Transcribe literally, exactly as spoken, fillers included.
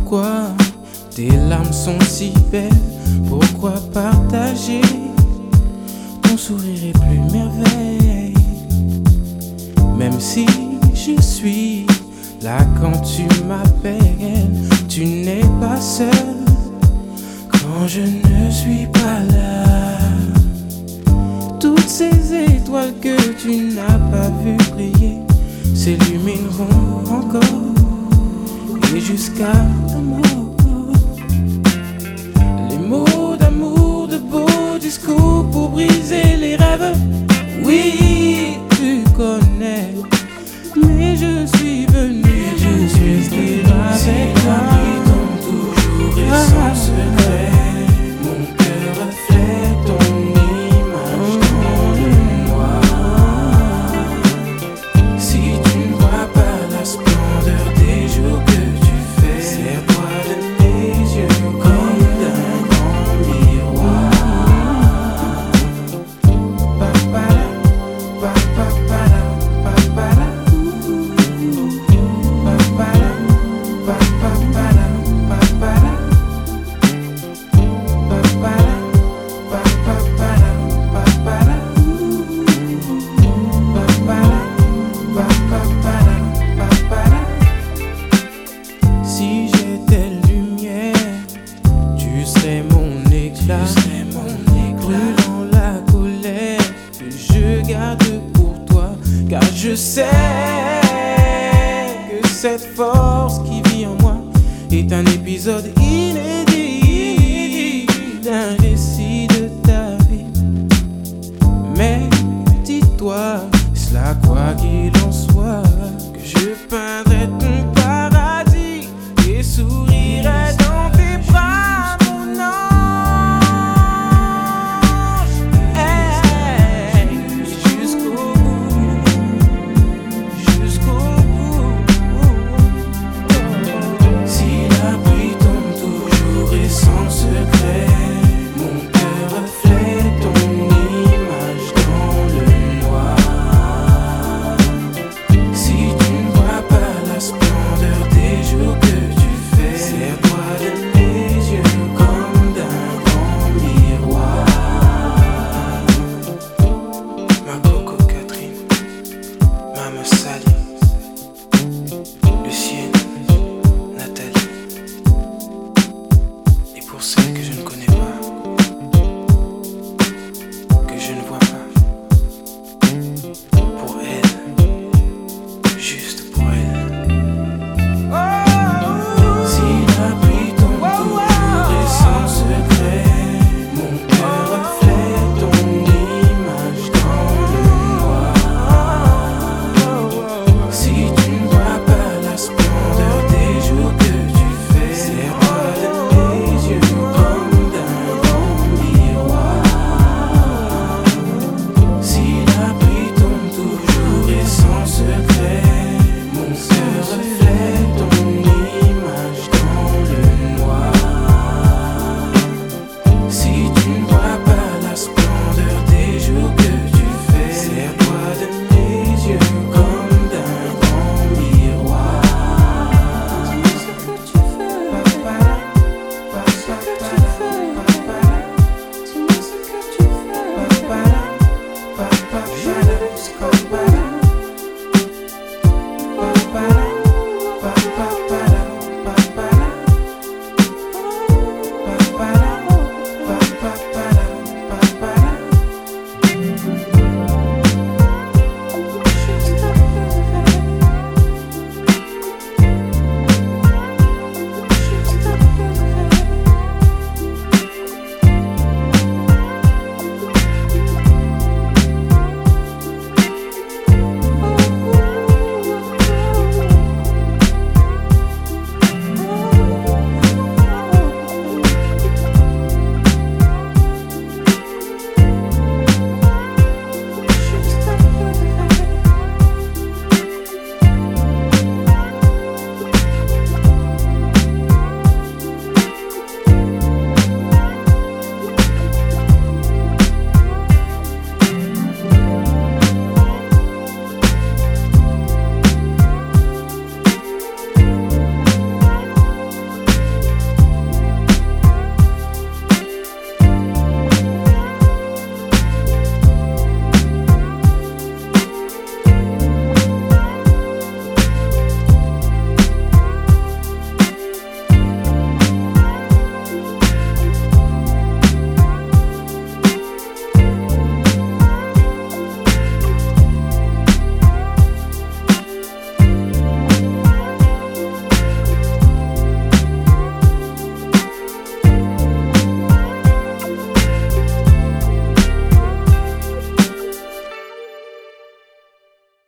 Pourquoi tes larmes sont si belles? Pourquoi partager ton sourire est plus merveille? Même si je suis là quand tu m'appelles, tu n'es pas seul quand je ne suis pas là. Toutes ces étoiles que tu n'as pas vues briller s'illumineront encore et jusqu'à la mort. Les mots d'amour, de beaux discours pour briser les rêves, oui, tu connais. Mais je suis venu, je suis venu avec toi. Toujours et sans secret, mon cœur reflète ton image dans le noir. Si tu ne vois pas la splendeur des jours que tu fais, serre-toi de mes yeux comme d'un grand miroir. Papara, papara, papara. Si j'étais lumière, tu serais mon éclat, brûlant la colère que je garde pour toi, car je sais que cette force qui vit en moi est un épisode inédit d'un récit de ta vie. Mais dis-toi, cela quoi qu'il en soit, que je peindrai ton paradis et sourirai dans tes bras, mon ange. Hey, jusqu'au bout, jusqu'au bout. Si la pluie tombe toujours et sans secret, mon cœur reflète ton image dans le noir. Si tu ne vois pas la splendeur des jours que tu fais,